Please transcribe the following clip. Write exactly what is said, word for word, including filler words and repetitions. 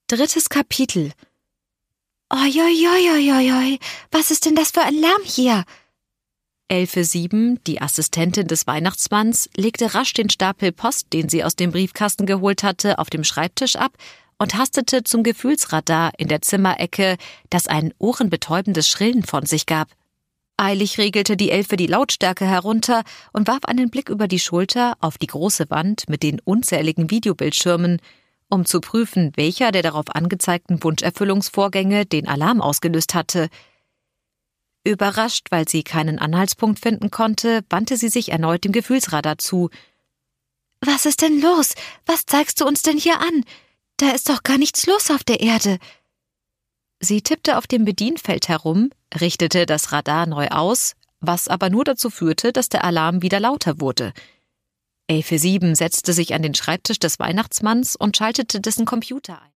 Drittes Kapitel. Oi, was ist denn das für ein Lärm hier? Elfe sieben, die Assistentin des Weihnachtsmanns, legte rasch den Stapel Post, den sie aus dem Briefkasten geholt hatte, auf dem Schreibtisch ab und hastete zum Gefühlsradar in der Zimmerecke, das ein ohrenbetäubendes Schrillen von sich gab. Eilig regelte die Elfe die Lautstärke herunter und warf einen Blick über die Schulter auf die große Wand mit den unzähligen Videobildschirmen, um zu prüfen, welcher der darauf angezeigten Wunscherfüllungsvorgänge den Alarm ausgelöst hatte. Überrascht, weil sie keinen Anhaltspunkt finden konnte, wandte sie sich erneut dem Gefühlsradar zu. »Was ist denn los? Was zeigst du uns denn hier an? Da ist doch gar nichts los auf der Erde.« Sie tippte auf dem Bedienfeld herum, richtete das Radar neu aus, was aber nur dazu führte, dass der Alarm wieder lauter wurde. Elfe sieben setzte sich an den Schreibtisch des Weihnachtsmanns und schaltete dessen Computer ein.